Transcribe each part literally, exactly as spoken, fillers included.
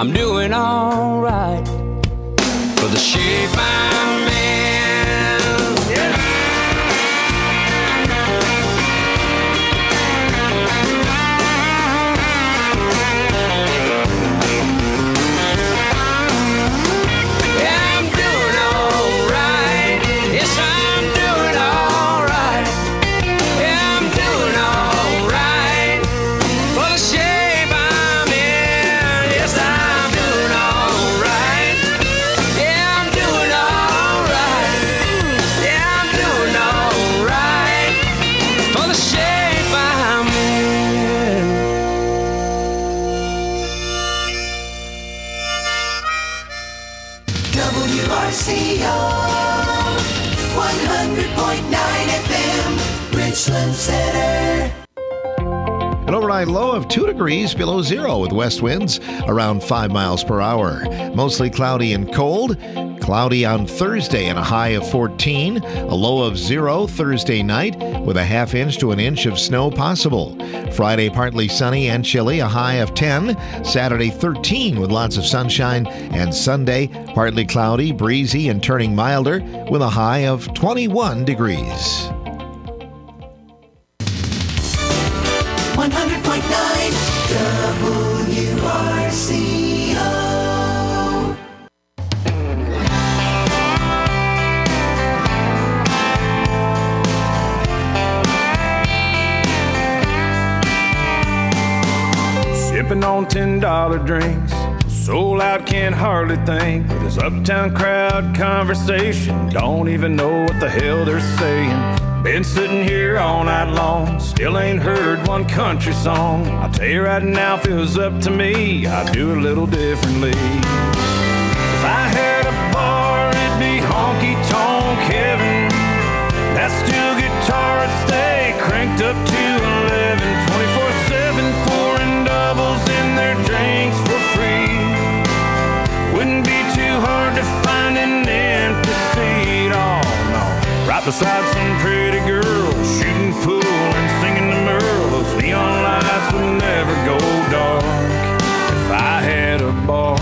I'm doing all right for the shape I'm in. Yeah. Yeah, I'm doing all right. Yes, I'm doing all right. Yeah, I'm doing all right for the shape I'm in. Yes, I'm doing all right. Yeah, I'm doing all right. Yeah, I'm doing all right for the shape I'm in. W R C O one hundred point nine F M, Richland Center. An overnight low of two degrees below zero with west winds around five miles per hour. Mostly cloudy and cold. Cloudy on Thursday and a high of fourteen. A low of zero Thursday night with a half inch to an inch of snow possible. Friday partly sunny and chilly, a high of ten. Saturday thirteen with lots of sunshine. And Sunday partly cloudy, breezy, and turning milder with a high of twenty-one degrees. one hundred point nine W R C O. Sipping on ten dollar drinks, so loud can't hardly think. With this uptown crowd conversation, don't even know what the hell they're saying. Been sitting here all night long, still ain't heard one country song. I'll tell you right now, if it was up to me, I'd do it a little differently. If I had a bar, it'd be honky-tonk heaven. That steel guitar would stay cranked up to eleven, twenty-four seven, pouring doubles in their drinks for free. Wouldn't be too hard to find an empty seat, oh no. Right beside some pretty girl, shooting pool and singing to Merle. Those neon lights would never go dark if I had a bar.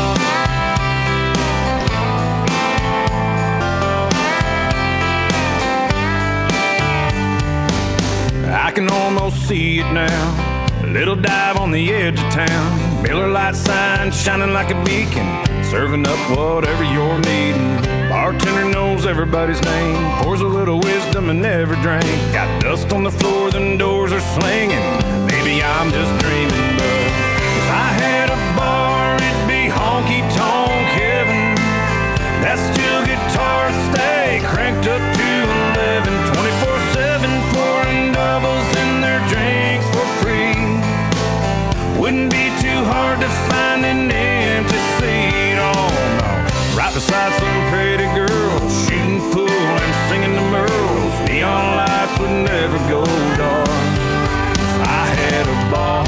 I can almost see it now, a little dive on the edge of town. Miller Lite sign shining like a beacon, serving up whatever you're needing. Bartender knows everybody's name, pours a little wisdom in every drink. Got dust on the floor, them doors are slinging. Maybe I'm just dreaming, but if I had a bar, it'd be honky-tonk heaven. That steel guitar would stay cranked up to eleven, twenty-four seven, pouring doubles in their drinks for free. Wouldn't be too hard to find an empty seat, oh no. Right beside some pretty girl, shooting pool and singing to Merle. Those neon lights would never go dark if I had a bar.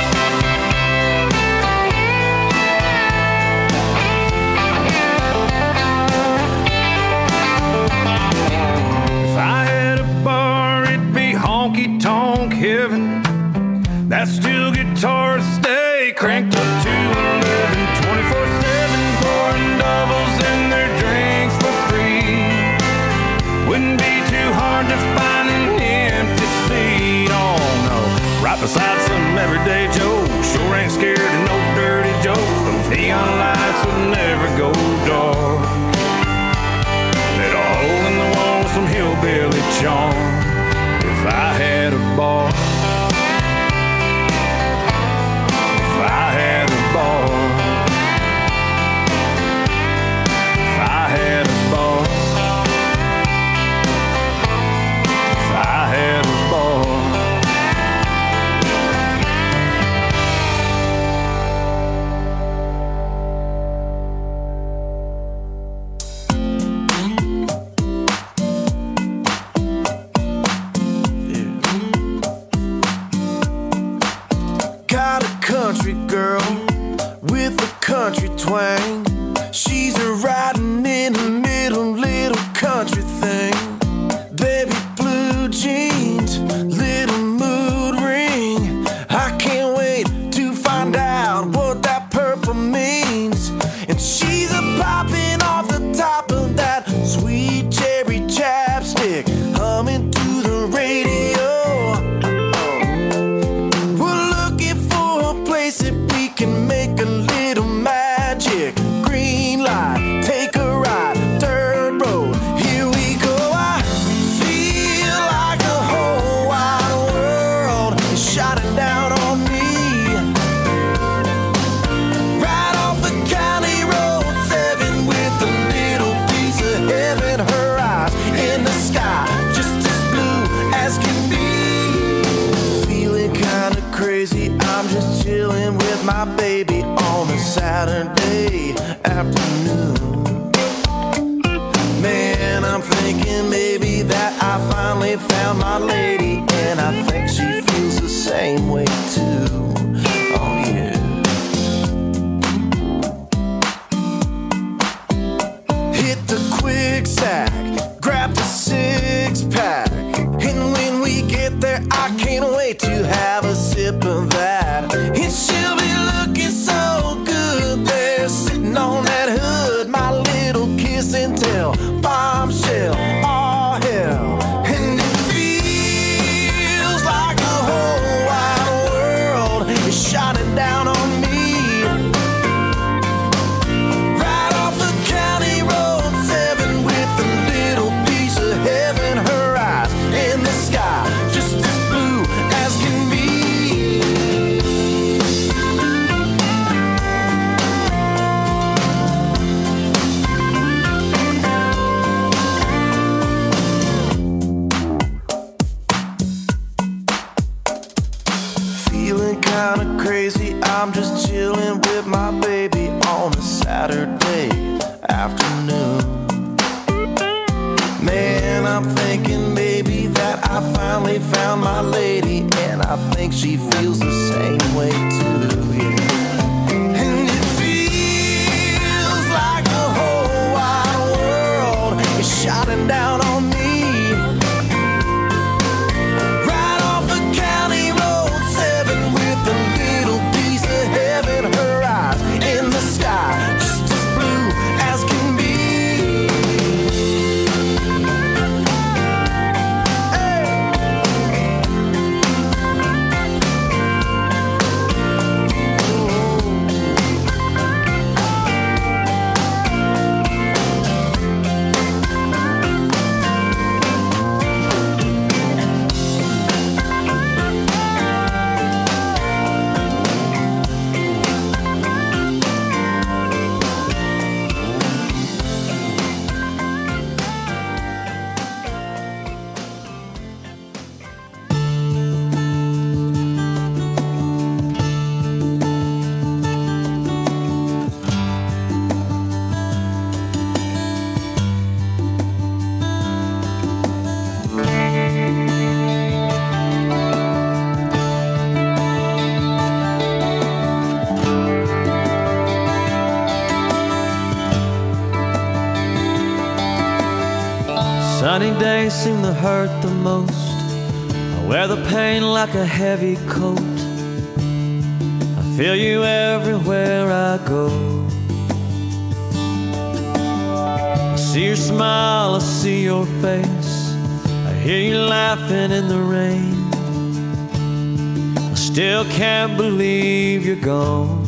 If I had a bar, it'd be honky-tonk heaven. That steel guitar would stay cranked up to eleven, twenty-four seven, pouring doubles in their drinks for free. Wouldn't be too hard to find an empty seat, oh no. Right beside some everyday Joe, sure ain't scared of no dirty jokes. Those neon lights would never go dark. Let a hole in the wall, some hillbilly charm. If I had a bar, if I had a bar, if I had a bar, if I had a bar. Saturday afternoon. Man, I'm thinking maybe that I finally found my lady, and I think she feels the same way too. Oh yeah. Hit the quick sack, grab the six pack, and when we get there, I can't wait to have a sip of that. And she'll be looking so good there, sitting on that hood, my little kiss and tell bombshell. Oh hell, and it feels like the whole wide world is shining down on me. Right off the county road seven with a little piece of heaven, her eyes in the sky just as blue as can be. Feeling kinda crazy, I'm just chilling with my baby on a Saturday afternoon. Man, I'm thinking maybe that I finally found my lady, and I think she feels the same way too, yeah. And it feels like the whole wide world is shining down on me. Right off the county road seven with a little piece of heaven, her eyes in the sky just as blue as can be. Sunny days seem to hurt the most. I wear the pain like a heavy coat. I feel you everywhere I go. I see your smile, I see your face. I hear you laughing in the rain. I still can't believe you're gone.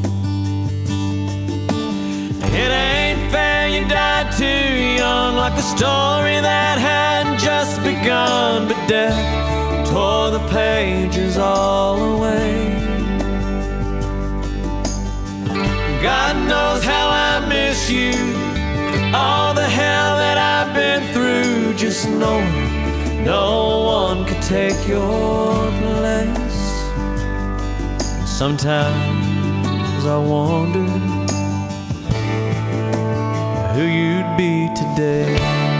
It ain't fair, you died too young, like a story that hadn't just begun. But death tore the pages all away. God knows how I miss you, all the hell that I've been through. Just knowing no one could take your place. Sometimes I wonder who you'd be today.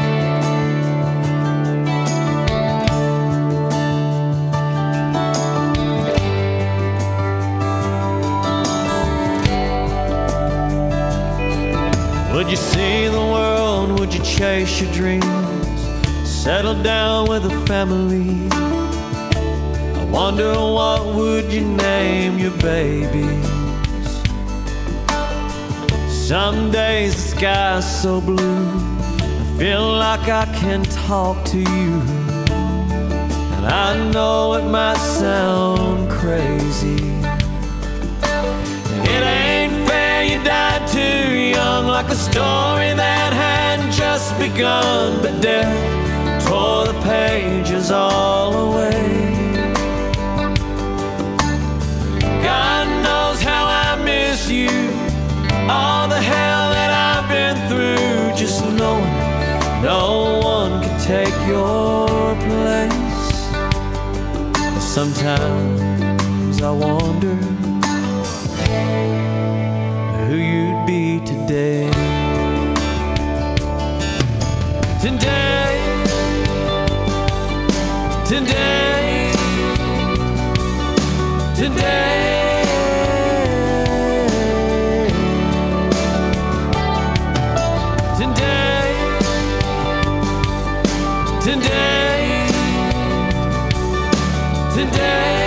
Would you see the world? Would you chase your dreams? Settle down with a family? I wonder what would you name your babies? Some days the sky's so blue, I feel like I can talk to you. And I know it might sound crazy. It ain't fair, you died too young, like a story that hadn't just begun. But death tore the pages all away. God knows how I miss you, all the hell that I've been through. Just knowing no one can take your place. Sometimes I wonder who Today, today, today, today, today, today.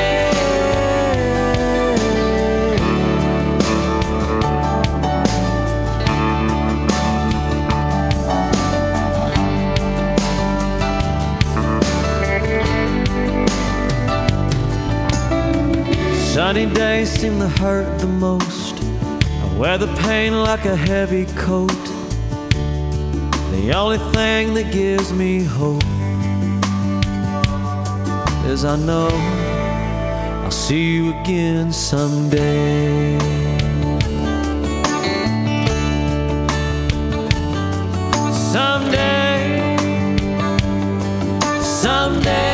Sunny days seem to hurt the most. I wear the pain like a heavy coat. The only thing that gives me hope is I know I'll see you again someday. Someday, someday.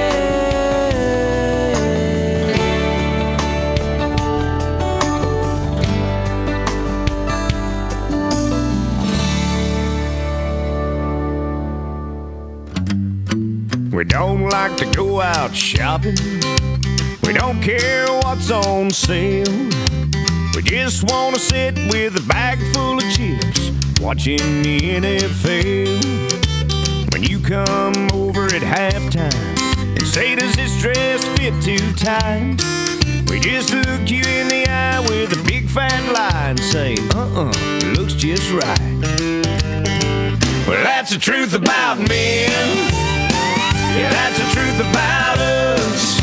We don't like to go out shopping. We don't care what's on sale. We just want to sit with a bag full of chips, watching the N F L. When you come over at halftime and say, does this dress fit too tight? We just look you in the eye with a big fat lie and say, uh-uh, looks just right. Well, that's the truth about men. Yeah, that's the truth about us.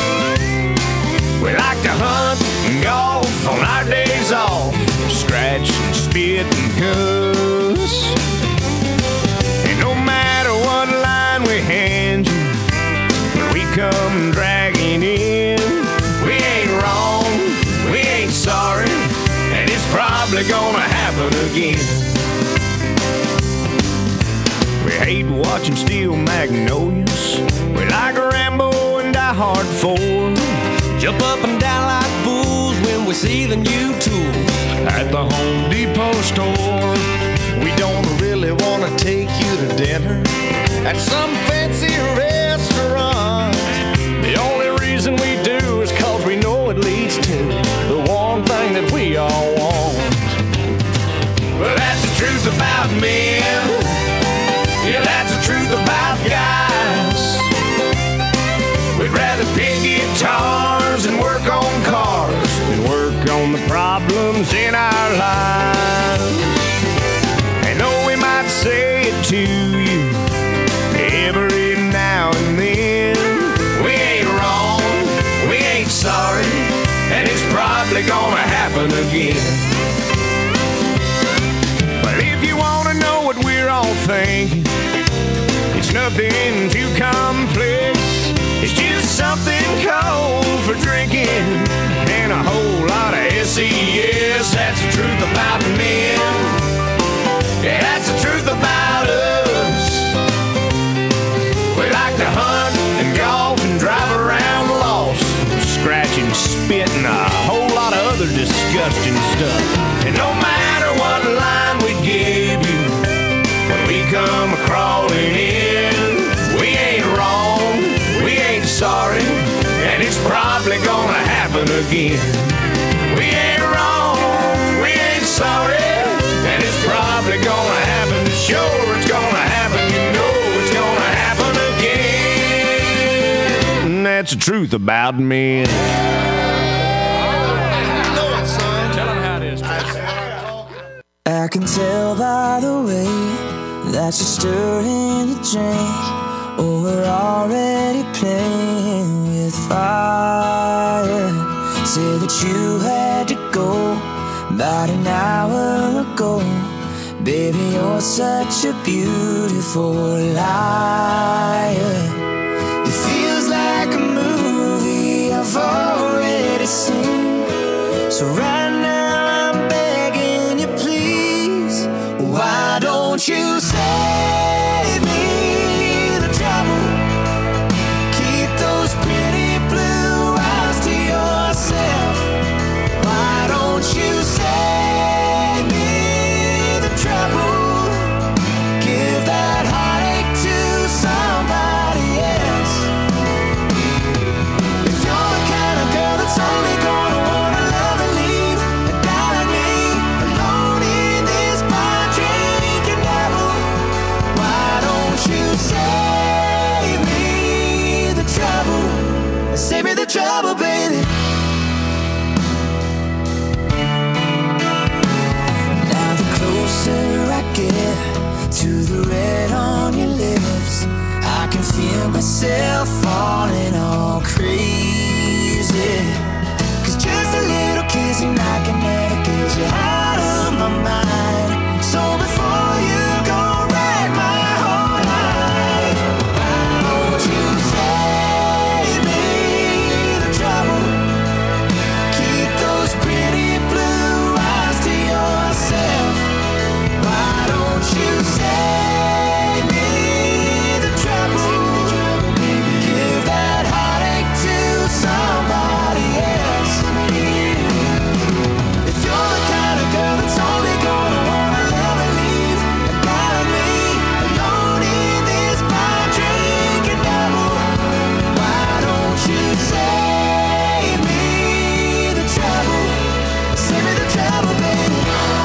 We like to hunt and golf on our days off, scratch and spit and cuss. And no matter what line we hand you, when we come dragging in, we ain't wrong, we ain't sorry, and it's probably gonna happen again. We hate watching Steel Magnolias. We like Rambo and Die Hard four. Jump up and down like fools when we see the new tools At the Home Depot store. We don't really want to take you to dinner at some fancy restaurant. The only reason we do is cause we know it leads to the one thing that we all want. Well, that's the truth about men. Yeah, that's the truth about guys. We'd rather pick guitars and work on cars than work on the problems in our lives. And though we might say it to you every now and then, we ain't wrong, we ain't sorry, and it's probably gonna happen again. But if you wanna know what we're all thinking, it's nothing too complex. It's just something cold for drinking and a whole lot of S E S. That's the truth about men. Yeah, that's the truth about us. We like to hunt and golf and drive around lost, scratch and spit and a whole lot of other disgusting stuff. And no matter what line we give you, when we come crawling in, we ain't wrong, we ain't sorry, and it's probably gonna happen again. We ain't wrong, we ain't sorry, and it's probably gonna happen. Sure, it's gonna happen, you know it's gonna happen again. And that's the truth about men. Tell them how it is. I can tell by the way that you're stirring the drink. Oh, we're already playing with fire. Say that you had to go about an hour ago. Baby, you're such a beautiful liar. It feels like a movie I've already seen. So right now I'm begging you, please, why don't you save me the trouble? Keep those pretty blue eyes to yourself. Why don't you save me the trouble? Give that heart yourself falling all crazy. Cause just a little kiss and I can never get you out of my mind. So before you go write my whole life, why don't you save me the trouble? Keep those pretty blue eyes to yourself. Why don't you save me the trouble? Give that heartache to somebody else. If you're the kind of girl that's only gonna wanna love and leave, I got me alone in this bar drinking double. Why don't you save me the trouble? Save me the trouble, baby.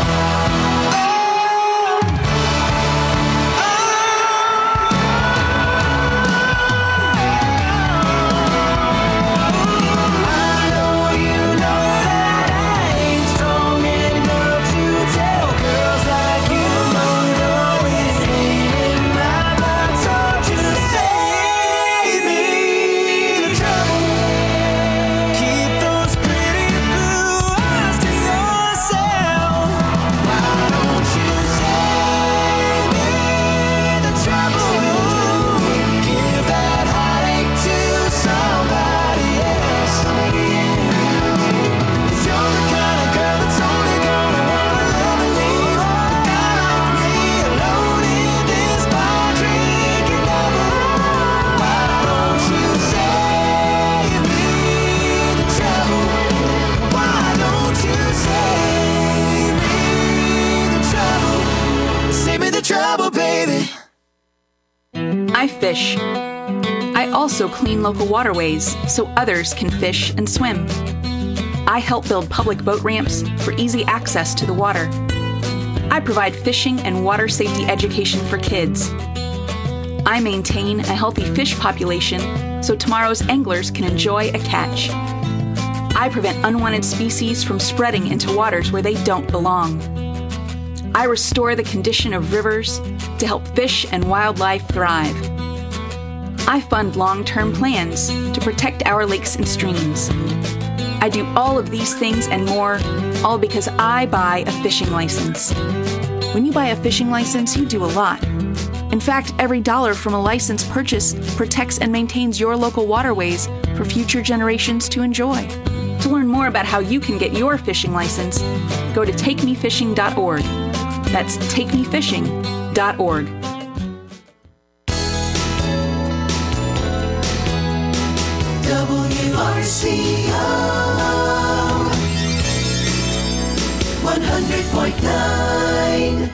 I know you know that I ain't strong enough to tell girls like you no, no, it ain't in my blood. So just save me the trouble. Keep those pretty blue eyes to yourself. Why don't you save me the trouble? Give that heartache to somebody else. If you're the kind of girl that's only gonna wanna love and leave, a guy like me alone in this bar drinking double. Why don't you save me the trouble? Why don't you save me the trouble? Save me the trouble, baby. I fish. I also clean local waterways so others can fish and swim. I help build public boat ramps for easy access to the water. I provide fishing and water safety education for kids. I maintain a healthy fish population so tomorrow's anglers can enjoy a catch. I prevent unwanted species from spreading into waters where they don't belong. I restore the condition of rivers to help fish and wildlife thrive. I fund long-term plans to protect our lakes and streams. I do all of these things and more, all because I buy a fishing license. When you buy a fishing license, you do a lot. In fact, every dollar from a license purchase protects and maintains your local waterways for future generations to enjoy. To learn more about how you can get your fishing license, go to take me fishing dot org. That's take me fishing dot org. W R C O one hundred point nine.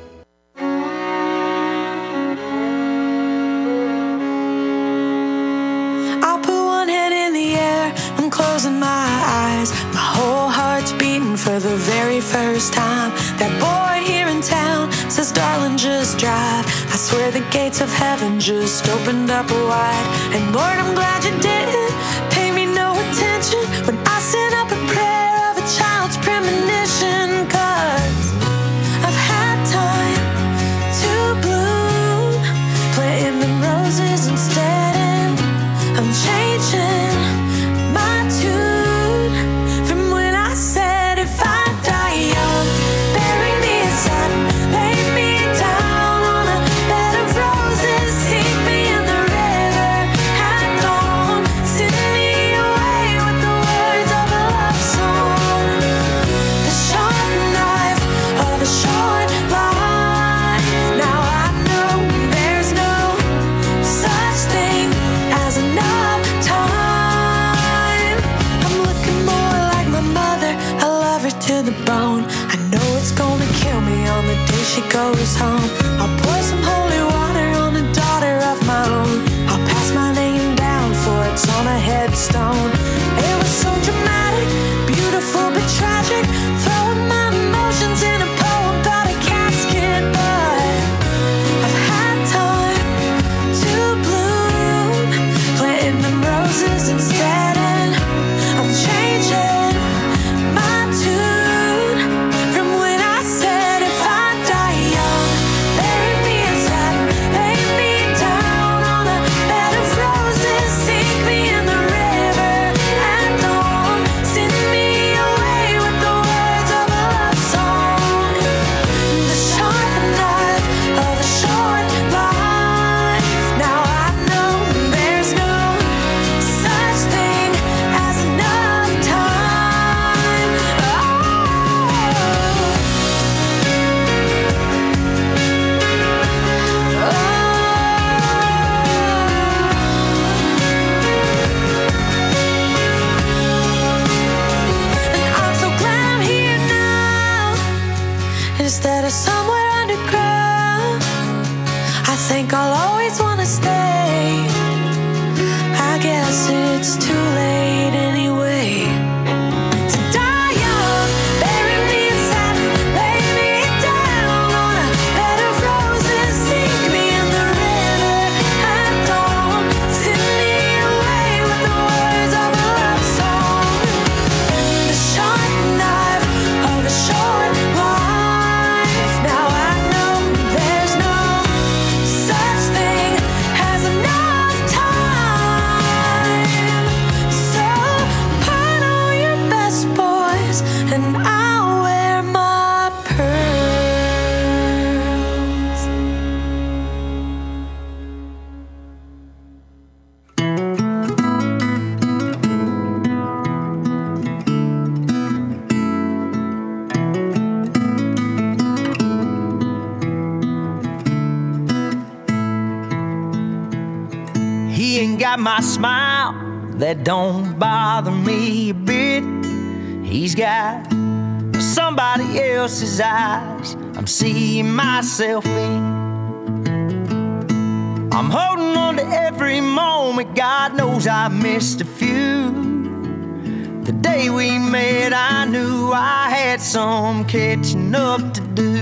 I'll put one hand in the air, I'm closing my eyes. My whole heart's beating for the very first time. That boy here in town says, darling, just drive. I swear the gates of heaven just opened up wide. And Lord, I'm glad you didn't pay me no attention when I sent up a prayer of a child's premonition. Cause I've had time to bloom, planting them roses instead, and I'm changing my tune from when I said, if I die young, bury me in satin, lay me down on a bed of roses, sink me in the river at dawn, send me away with the words of a love song, the sharp knife of a short life. Now I know there's no such thing as enough time. I'm looking more like my mother, I love her to the bone. I know it's gonna kill me on the day she goes home. I'll pour some holy water on a daughter of my own. I'll pass my name down for it's on a headstone. It was so dramatic, beautiful but tragic, throwing my emotions in a poem about a casket. But I've had time to bloom, planting them roses instead, and I'm changing my tune from when I said, if I die young, bury me in satin, lay me down on a bed of roses. instead of somewhere underground. I think I'll always wanna stay. I guess it's too late anyway. To die young, bury me in satin, lay me down on a bed of roses, sink me in the river at dawn, send me away with the words of a love song. The sharp knife of a short life. Now I know there's no such thing as enough time. So put on your best boys and I'll wear my pearls. He ain't got my smile, that don't bother me a bit. He's got somebody else's eyes I'm seeing myself in. I'm holding on to every moment, God knows I missed a few. The day we met, I knew I had some catching up to do.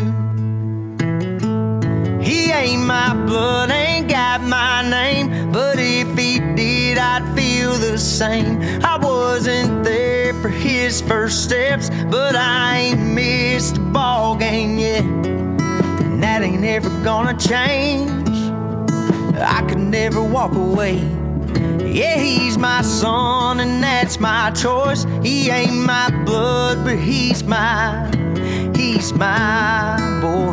He ain't my blood, ain't got my name, but if he did, I'd feel the same. I wasn't there for his first steps, but I ain't missed a ball game yet, and that ain't ever gonna change. I could never walk away. Yeah, he's my son, and that's my choice. He ain't my blood, but he's my, he's my boy.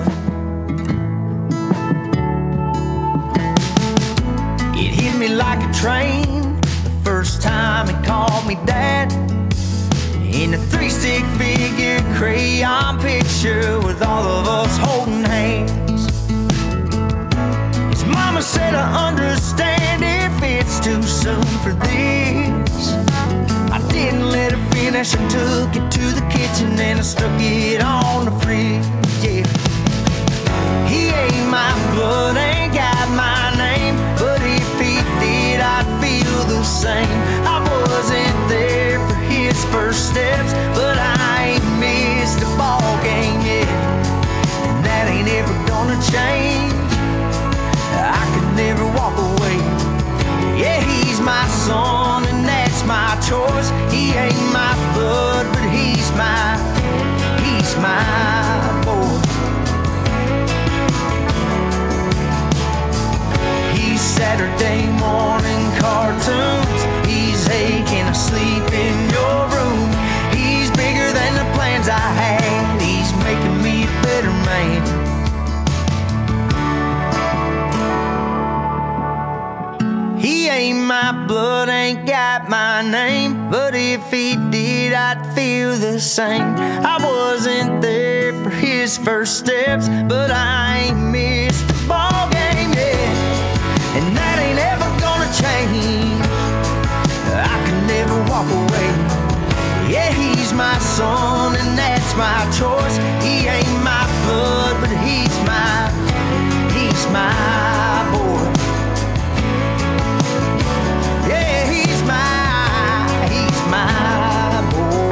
It hit me like a train the first time he called me dad. In a three-stick figure crayon picture with all of us holding hands. His mama said I understand if it's too soon for this. I didn't let her finish, I took it to the kitchen and I stuck it on the fridge, yeah. He ain't my blood, ain't got my name, but if he did, I'd feel the same. I wasn't there for his first steps, but I ain't missed a ball game yet, and that ain't ever gonna change. I could never walk away. Yeah, he's my son, and that's my choice. He ain't my blood, but he's my, he's my boy. Saturday morning cartoons. He's aching asleep in your room. He's bigger than the plans I had. He's making me a better man. He ain't my blood, ain't got my name, but if he did, I'd feel the same. I wasn't there for his first steps, but I ain't missed a ball game yet, and that ain't ever gonna change. I could never walk away. Yeah, he's my son, and that's my choice. He ain't my blood, but he's my, he's my boy. Yeah, he's my, he's my boy.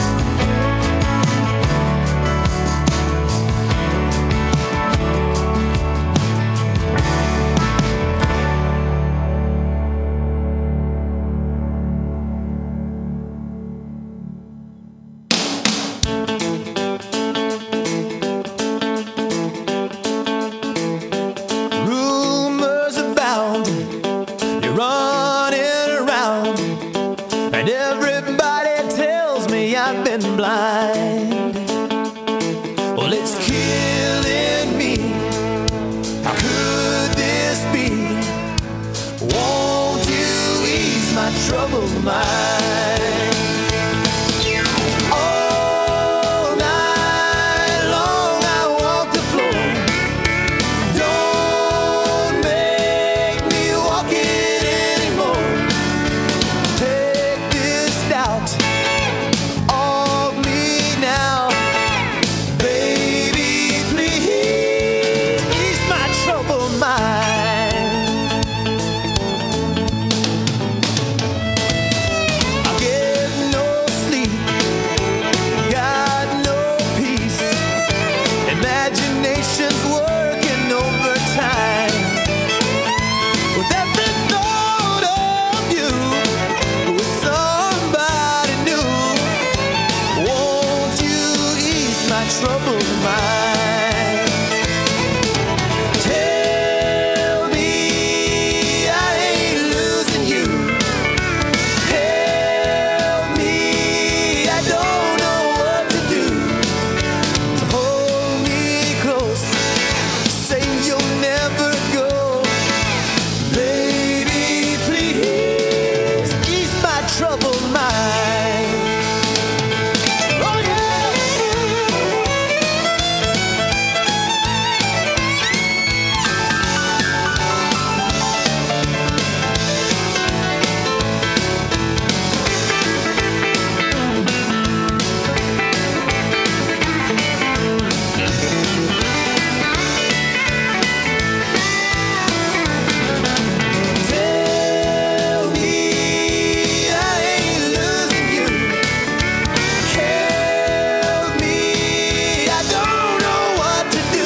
Troubled mind. All night long I walk the floor. Don't make me walk it anymore. Take this doubt off me now, baby. troubled mind. Tell me I ain't losing you. Help me, I don't know what to do. So hold me close, say you'll never go. Baby, please ease my troubled mind. Oh yeah. Tell me I ain't losing you. Help me, I don't know what to do.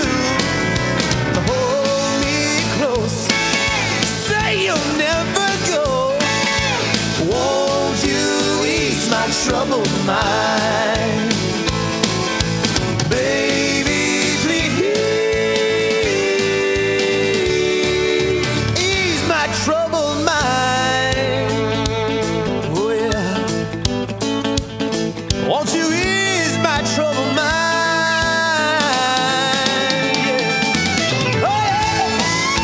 Hold me close, say you'll never go. Won't you ease my troubled mind? Baby, please ease my troubled mind. Oh yeah. Won't you ease my troubled mind? Yeah. Oh yeah.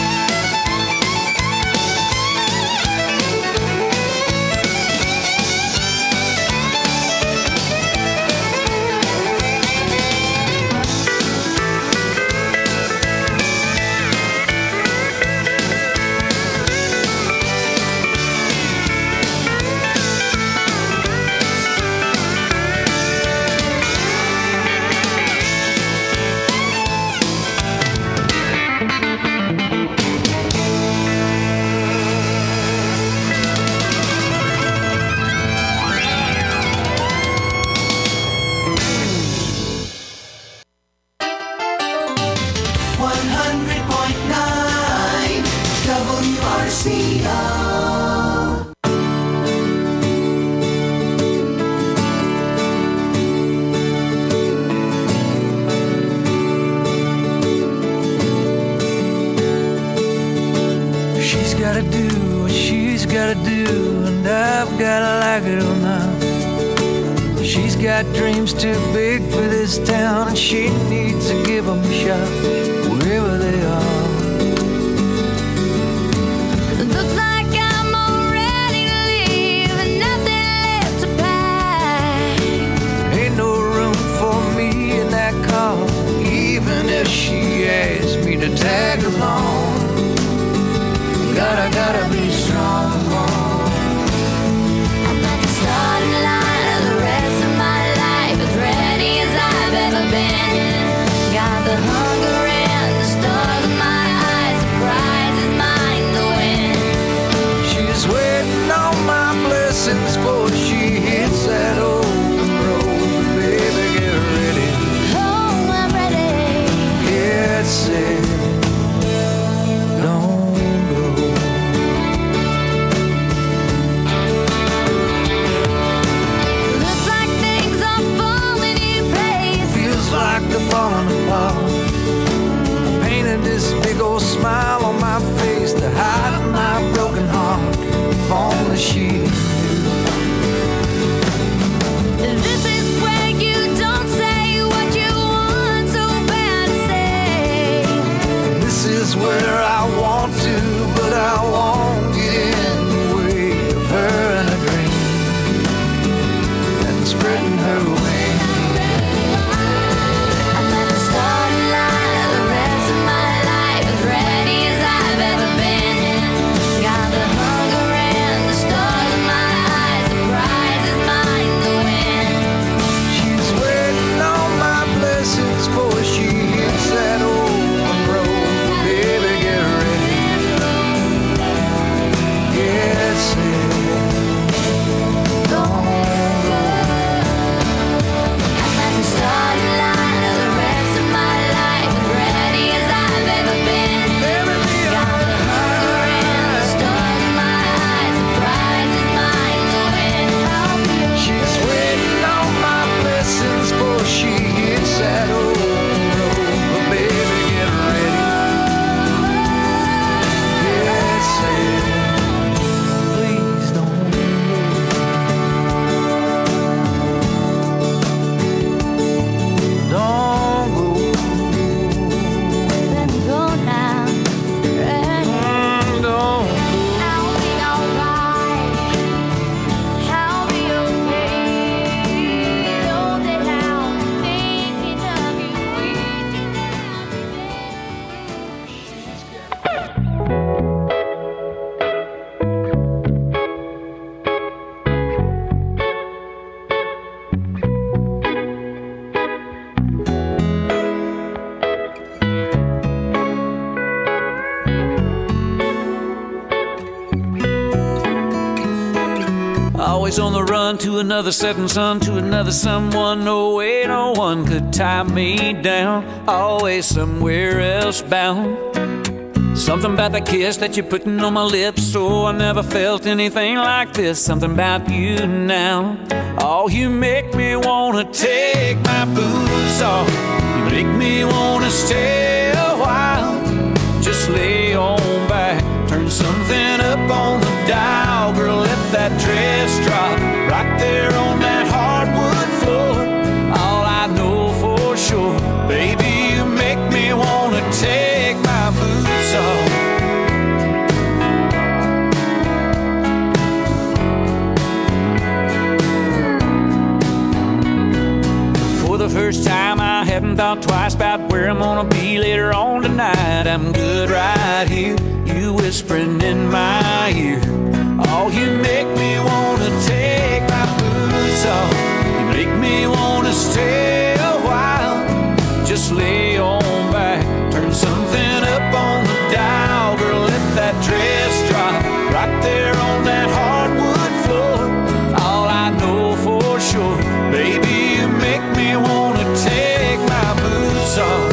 one hundred point nine W R C O. She's gotta do what she's gotta do, and I've gotta like it or not. She's got dreams too big for this town, and she needs to give them a shot wherever they are. Looks like I'm all ready to leave and nothing left to pack. Ain't no room for me in that car, even if she asks me to tag along. Gotta, gotta be strong. I'm at the starting line of the rest of my life, as ready as I've ever been. Got the hunger and the stars in my eyes, the prize is mine to win. She's waiting on my blessings before she hits that open road. Baby, get ready. Oh, I'm ready. Get set. Don't go. Looks like things are falling in place. Feels like they're falling apart. I painted this big old smile on my face to hide my broken heart. If only she knew. This is where you don't say what you want so bad to say. This is where I want to, but I won't get in the way of her and a dream and spreading her wings. I'm at the starting line of the rest of my life, as ready as I've ever been. Got the hunger and the stars in my eyes, the prize is mine to win. She's waiting on my blessings before she hits that open road. Baby, get Always on the run to another setting sun, to another someone. No way no one could tie me down. Always somewhere else bound. Something about that kiss that you're putting on my lips. Oh, I never felt anything like this. Something about you now. Oh, you make me wanna take my boots off. You make me wanna stay a while. Just lay on back, turn something up on the dial. Girl, let that dress drop right there on that hardwood floor. All I know for sure, baby, you make me wanna take my boots off. For the first time, I hadn't thought twice about where I'm gonna be later on tonight. I'm good right here, you whispering in my ear. Oh, you make me wanna take my boots off. You make me wanna stay a while. Just lay on back, turn something up on the dial. Girl, let that dress drop right there on that hardwood floor. All I know for sure, baby, you make me wanna take my boots off.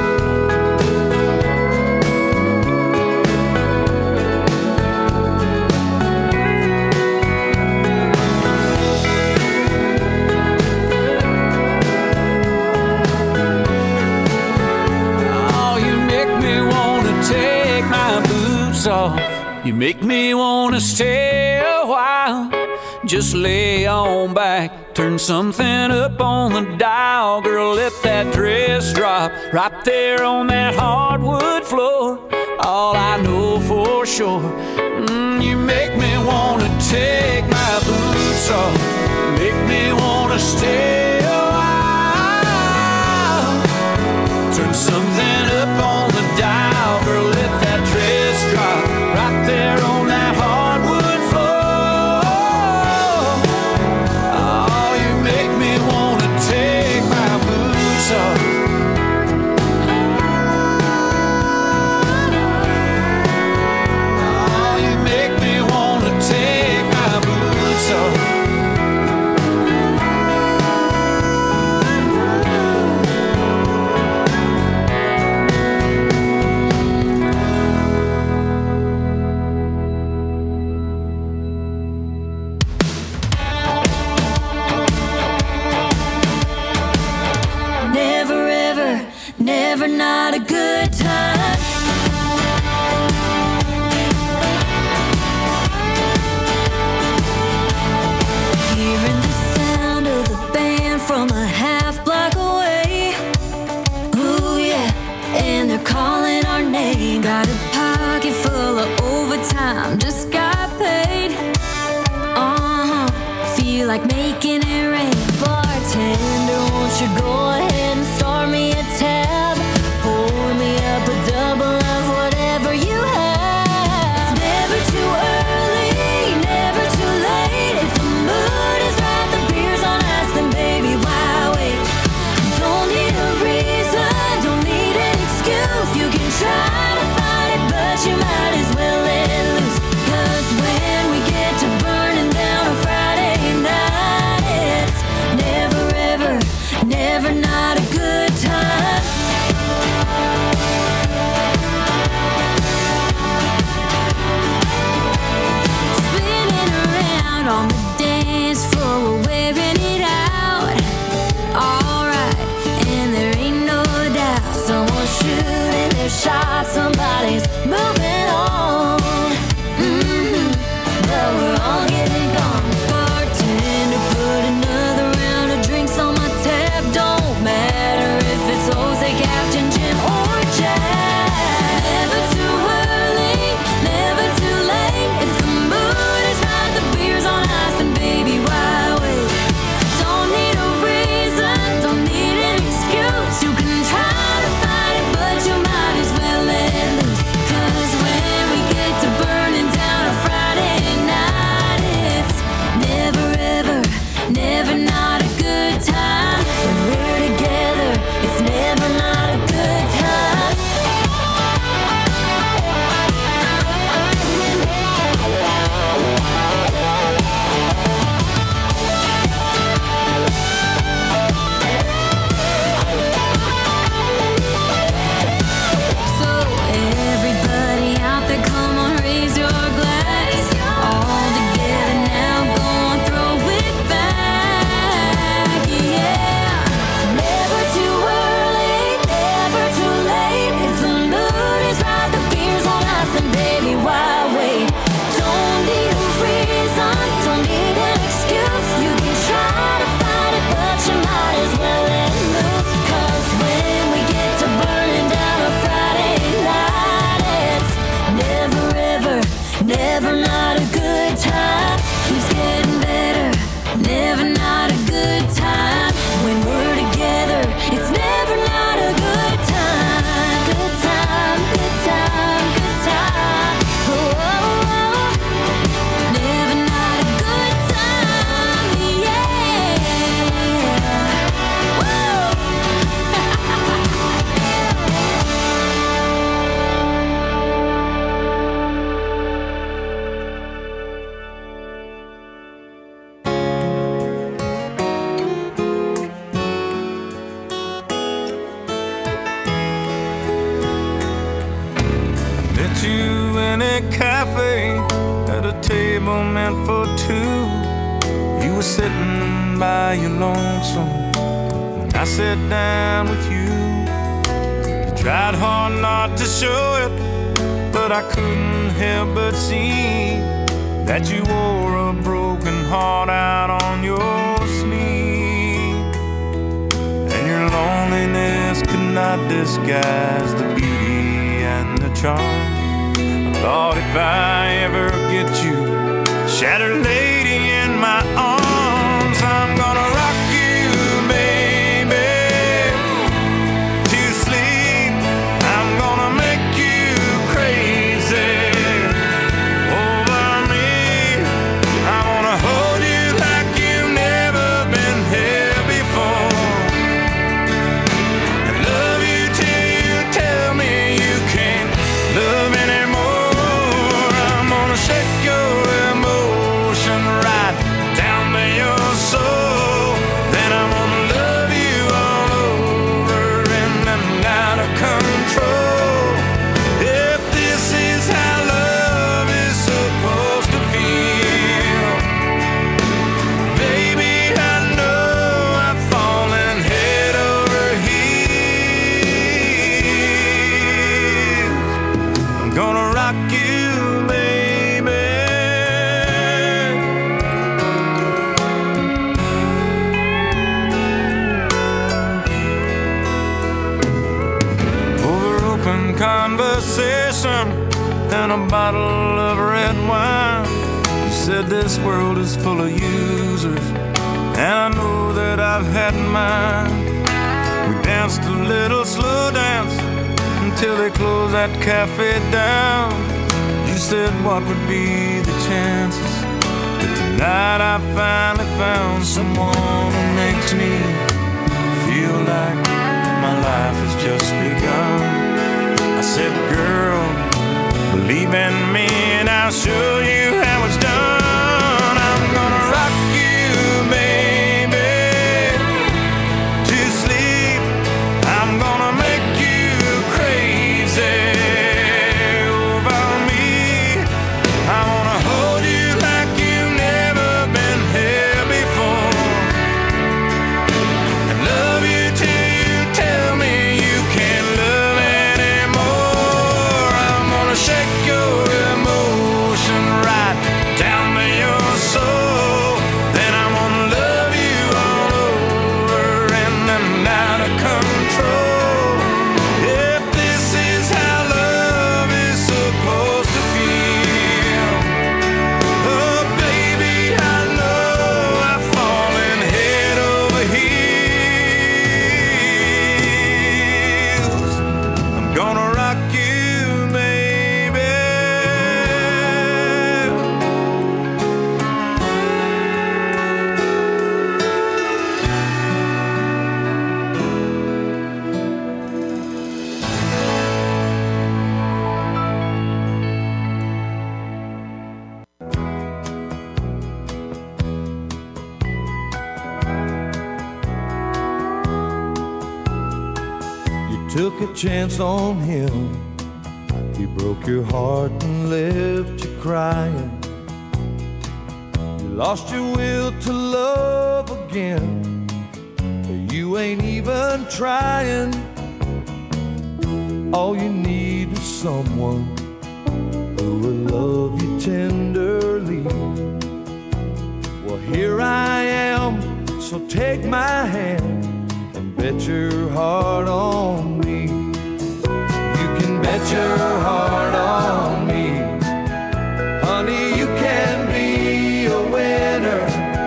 Off. You make me wanna stay a while. Just lay on back, turn something up on the dial. Girl, let that dress drop right there on that hardwood floor. All I know for sure, mm, you make me wanna take my boots off. Make me wanna stay a while. Turn something up on the dial. Girl, let that dress drop right there on that hardwood floor. Oh, you make me wanna take my boots off. Oh, you make me wanna take my boots off. Never not a good time. Hearing the sound of the band from a half block away. Ooh yeah, and they're calling our name. Got a pocket full of overtime, just got paid. Uh-huh, feel like making it rain. Bartender, won't you go ahead and start me a tab? Pour me up a double of whatever you have. Never too early, never too late. If the mood is right, the beer's on ice, then baby, why wait? Don't need a reason, don't need an excuse. You can try to fight it, but you might as well let it loose. 'Cause when we get to burning down a Friday night, it's never ever, never not a good time. Spinning around on the dance floor, we're wearing it out. Alright, and there ain't no doubt someone's shooting their shot, somebody's moving on. Mm-hmm. But we're all getting gone. Bartender, put another round of drinks on my tab. Don't matter if it's Jose, Captain Jim, or Jack. Never too early, never too late. If the mood is right, the beer's on ice, then baby, why wait? Don't need a reason, don't need an excuse. You can try to fight it, but you might as well let it loose. 'Cause when we get to burning down a Friday night, lonely cafe at a table meant for two. You were sitting by your lonesome when I sat down with you. You tried hard not to show it, but I couldn't help but see that you wore a broken heart out on your sleeve. And your loneliness could not disguise the beauty and the charm. I thought if I ever get you, shattered lady, in my arms, I'm gonna rock you, baby, to sleep. I'm gonna make you crazy over me. I wanna hold you like you've never been here before, and love you till you tell me you can't love anymore. I'm gonna shake your emotion right down to your soul. Then I'm gonna love you all over and I'm out of control. If this is how love is supposed to feel, baby, I know I've fallen head over heels. I'm gonna rock you, baby. Over open conversation and a bottle of red wine, you said this world is full of users, and I know that I've had mine. We danced a little slow dance until they closed that cafe down. You said what would be the chances that tonight I finally found someone who makes me feel like my life has just begun. I said, girl, believe in me and I'll show you how it's done. I'm gonna rock you, baby, to sleep. I'm gonna make you crazy over me. I wanna hold you like you've never been here before, and love you till you tell me you can't love anymore. I'm gonna shake your emotion right down to your soul. Then I'm gonna love you all over and I'm out of control. If this is how love is supposed to feel, oh baby, I know I've fallen head over heels. I'm gonna rock you, baby. You took a chance on him. He broke your heart and left you crying. You lost your will to love again. You ain't even trying. All you need is someone who will love you tenderly. Well, here I am, so take my hand and bet your heart on me. You can bet your heart on me. Honey, you can be a winner.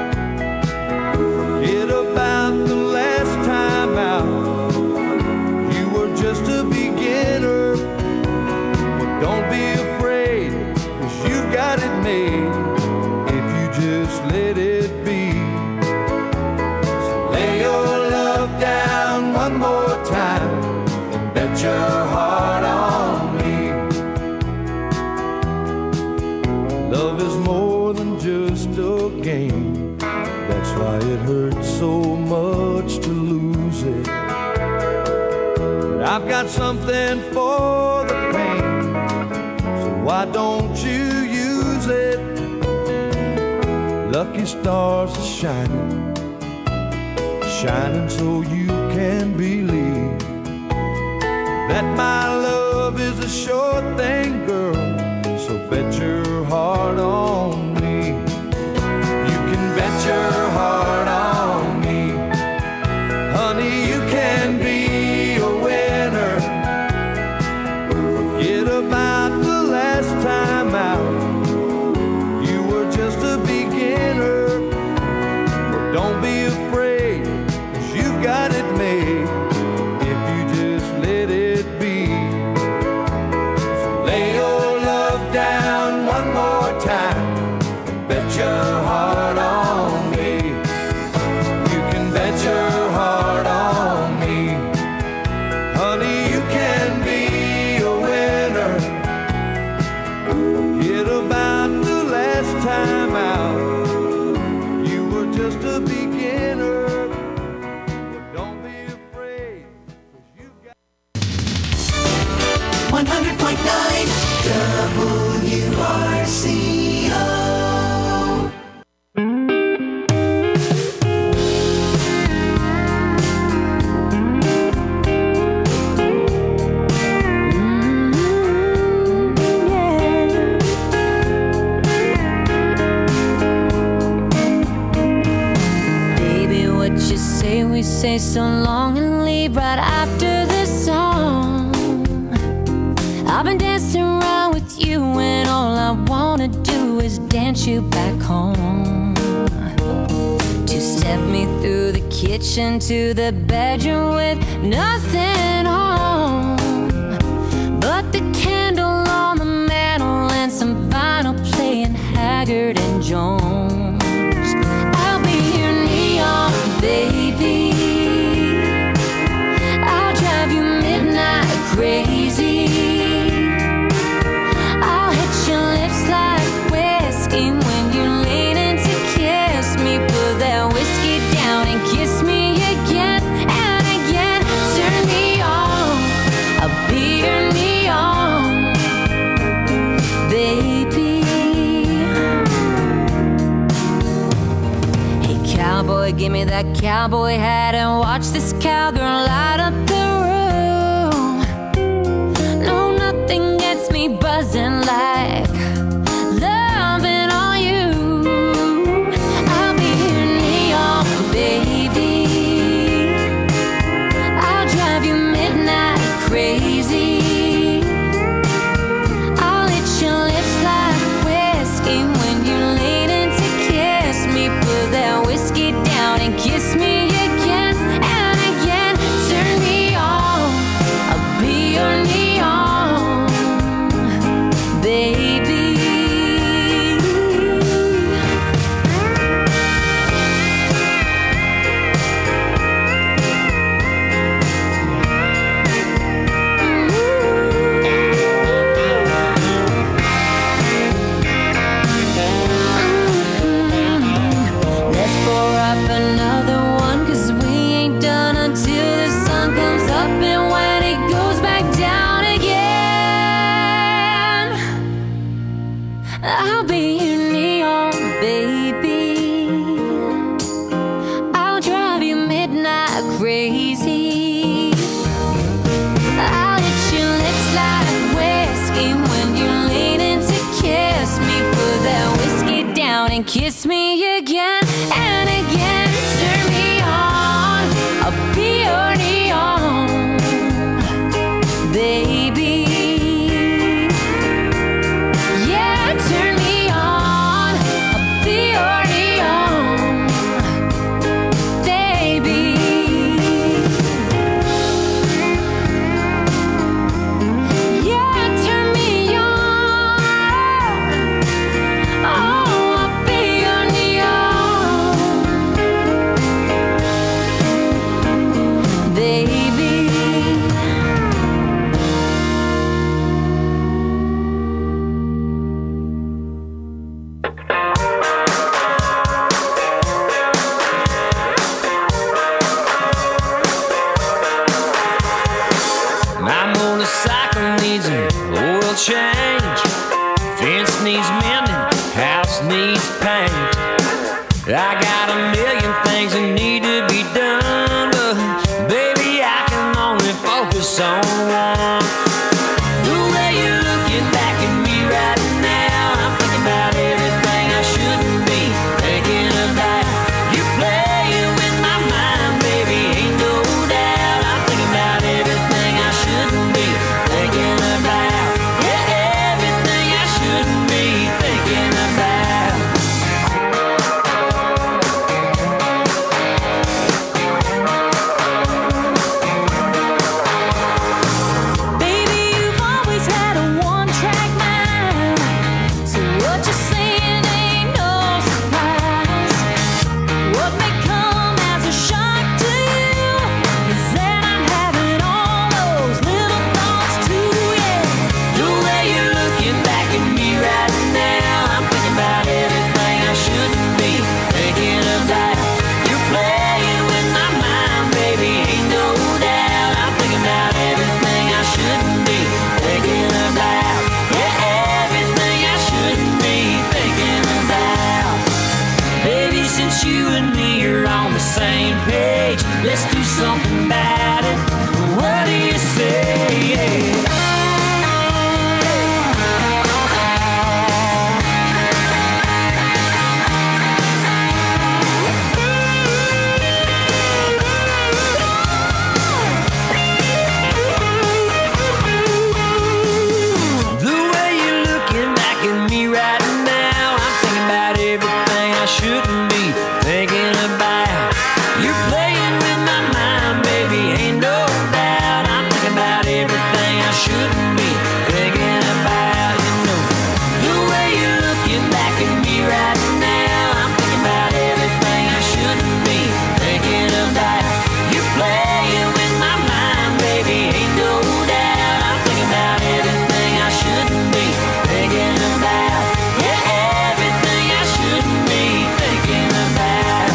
Forget about the last time out. You were just a beginner. But don't be afraid, 'cause you've got it made if you just let it be. So lay your love down one more time and bet your heart on me. Love is more than just a game. That's why it hurts so much to lose it. But I've got something for the pain. So why don't you use it? Lucky stars are shining, shining so you can believe that my love is a sure thing, girl. So bet your heart on me. You can bet your heart on me. Honey, you can be a winner. Forget about the last time out. You were just a beginner. But don't be afraid, 'cause you've got it made if you just let it be. So lay your love down one more time. Bet your heart on me. You can bet your heart on me. Honey, you can be a winner. Forget about the last time out. You were just a beginner. But don't be afraid, 'cause you've got one hundred point nine W R C O. Baby, what you say, we say so long and leave right after this song. I've been dancing around with you and all I wanna do is dance you back home. Two-step me through the kitchen to the bedroom with nothing on but the candle on the mantle and some vinyl playing Haggard and Jones. I'll be your neon baby. I'll drive you midnight crazy. I'll hit your lips like whiskey when you lean in to kiss me. Put that whiskey down and kiss me again and again. Turn me on, I'll be your neon baby. Hey cowboy, give me that cowboy hat and watch this cowgirl light up the room. No, nothing gets me buzzing like loving on you. I'll be your neon baby. I'll drive you midnight crazy. I'll hit your lips like whiskey when you lean in to kiss me. Put that whiskey down and kiss me again and again. Turn me on, I'll be your neon baby. Let's pour up another one, 'cause we ain't done until the sun comes up and when it goes back down again. I'll be your neon baby. I'll drive you midnight crazy. I'll hit your lips like whiskey when you lean in to kiss me. Put that whiskey down and kiss me again and again. Turn me on, I'll be your neon baby. Yeah, turn me on, I'll be your neon baby. Yeah, turn me on. Oh, I'll be your neon baby. And I'm gonna cycle needs an oil change. needs mending, house needs paint. I got a million things that need to be done, but baby, I can only focus on one. The way you're looking back at me right now, I'm thinking about everything I shouldn't be thinking about. You're playing with my mind, baby, ain't no doubt. I'm thinking about everything I shouldn't be thinking about. Yeah, everything I shouldn't be thinking about. Baby, you've always had a one-track mind, so what you're saying ain't no surprise. What may come as a shock to you is that I'm having all those little thoughts too, yeah. The way you're looking back at me right now, I'm thinking about everything I shouldn't be thinking about. You're playing with my mind, baby, ain't no doubt. I'm thinking about everything I shouldn't be thinking about. Yeah, everything I shouldn't be thinking about. Baby, since you and me are on the same page, let's do something about it. What do you say? Yeah. The way you're looking back at me right now, I'm thinking about everything I shouldn't be thinking about. You're playing with my mind, baby, ain't no doubt. I'm thinking about everything I shouldn't be thinking about. You know, the way you're looking back at me right now, I'm thinking about everything I shouldn't be thinking about. You're playing with my mind, baby, ain't no doubt. I'm thinking about everything I shouldn't be thinking about. Yeah, everything I shouldn't be thinking about.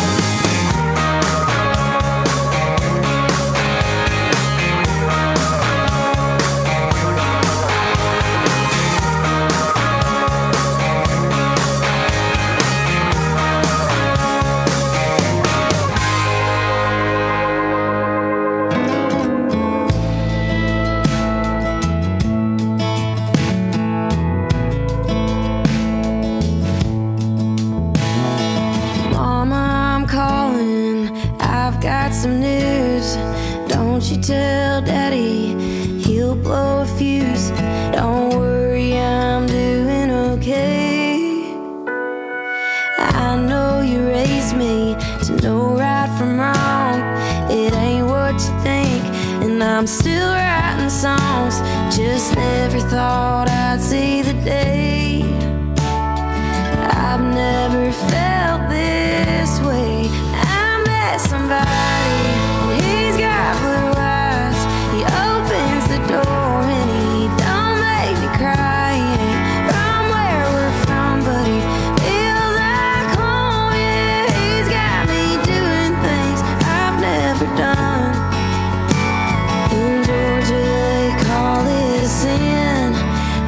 Mama, I'm calling. I've got some news. Don't you tell Daddy, he'll blow a fuse. Don't worry, I'm doing okay. I know you raised me to know right from wrong. It ain't what you think, and I'm still writing songs. Just never thought I'd see the day. I've never felt this way. I met somebody, and he's got blue eyes. He opens the door, and he don't make me cry. He ain't from where we're from, but he feels like home. Yeah, he's got me doing things I've never done. In Georgia, they call it a sin.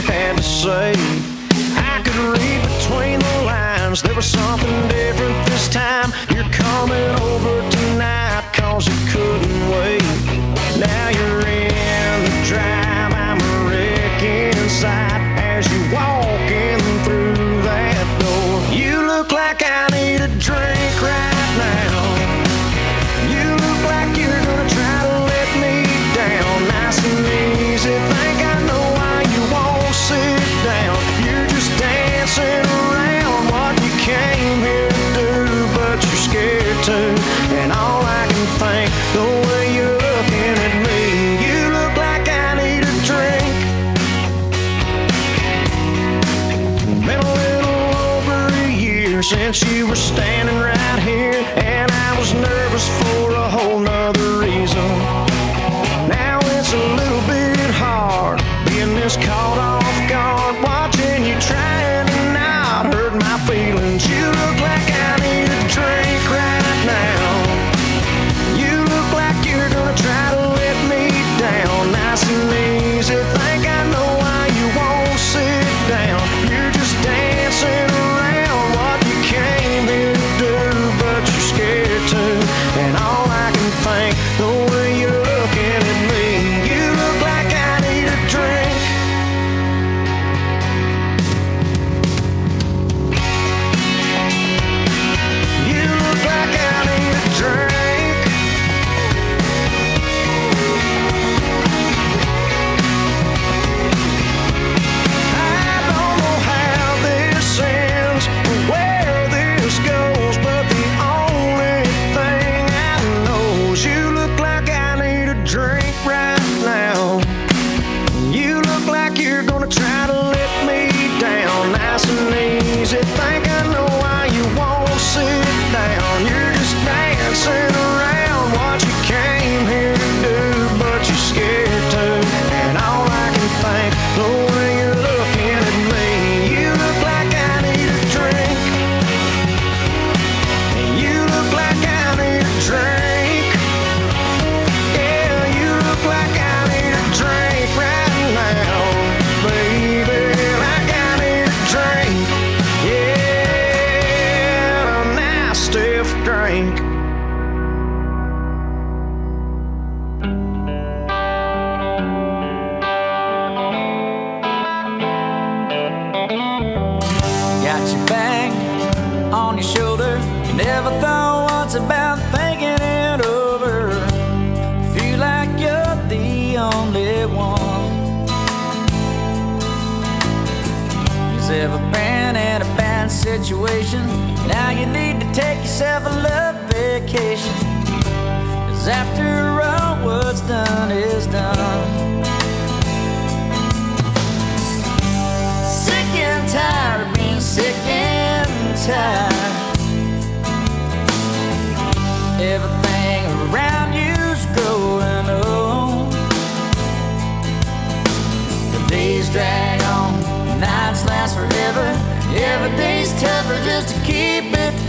had to say. I could read between the lines, there was something different this time. You're coming over tonight cause you couldn't wait. Now you're in the drive, I'm a wreck inside as you're walking through that door. You look like I need a drink right now. You look like you're gonna try to let me down. Nice and easy, think I know why you won't sit down. You're just dancing around what you came here to do, but you're scared to. And all I can think, the way you're looking at me, you look like I need a drink. Been a little over a year since you were standing right here, and I was nervous for a whole nother reason. Now it's a little bit hard being this caught off guard, watching you trying to not hurt my feelings. You look like I need a drink right now. You look like you're gonna try to let me down. Nice and easy, think I know why you won't sit down. You're just dancing around what you came here to do, but you're scared to. And all I can think, the way you're looking at me, you look like I need a drink. You look like I need a drink. I don't know how this ends or where this goes, but the only thing I know is you look like I need a drink right now. You look like you're gonna try to let me down. Nice and easy, think I know why you won't sit down. You're just dancing around what you came here to do, but you're scared to. And all I can think, the way you're looking at me, you look like I need a drink. You look like I need a drink. Yeah, you look like I need a drink right now, baby. Like I need a drink. Yeah, a nice stiff drink. Got your bag on your shoulder. You never thought once about thinking it over. Feel like you're the only one who's ever been in a bad situation. Now you need to take yourself a love vacation, 'cause after all, what's done is done. Sick and tired of being sick and tired. Everything around you's growing old. The days drag on, the nights last forever. Every day's tougher just to keep it